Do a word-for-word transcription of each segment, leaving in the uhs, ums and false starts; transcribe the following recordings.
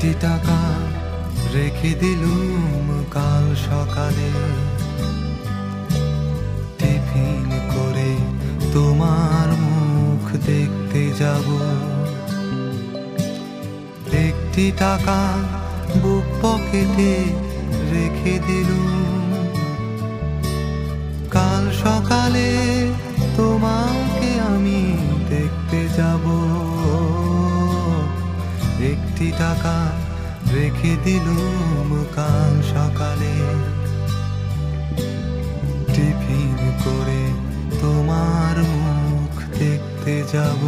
একটি টাকা রেখে দিলুম কাল সকালে, টিফিন করে তোমার মুখ দেখতে যাব। একটি টাকা বুক পকেটে রেখে দিলুম, কাল সকালে তোমাকে আমি দেখতে যাব। একটি টাকা রেখে দিলুম কাল সকালে, টিফিন করে তোমার মুখ দেখতে যাব।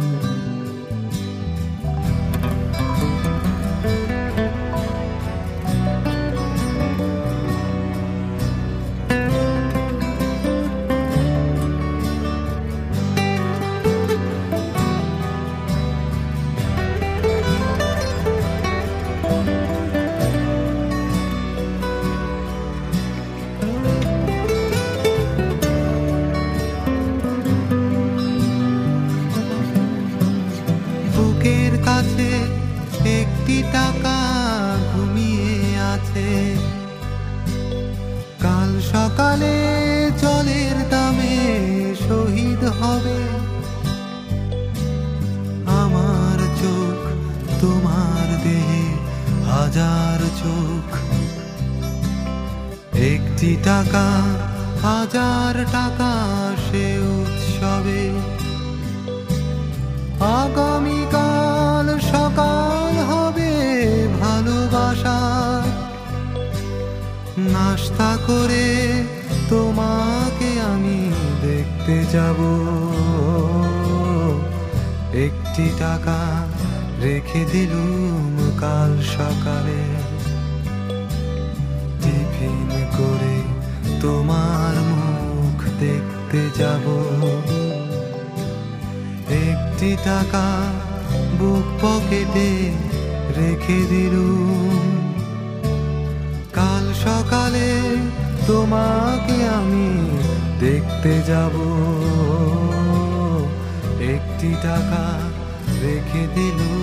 বুকের কাছে একটি টাকা ঘুমিয়ে আছে, কাল সকালে জলের দামে শহীদ হবে। আমার চোখ তোমার দেহে হাজার চোখ, একটি টাকা হাজার টাকা সে উৎসবে। আগামীকাল সকাল হবে ভালোবাসার, নাস্তা করে তোমাকে আমি দেখতে যাব। একটি টাকা রেখে দিলুম কাল সকালে, টিফিন করে তোমার মুখ দেখতে যাব। একটি টাকা বুক পকেটে রেখে দিলুম, কাল সকালে তোমাকে আমি দেখতে যাব। একটি টাকা রেখে দিলুম।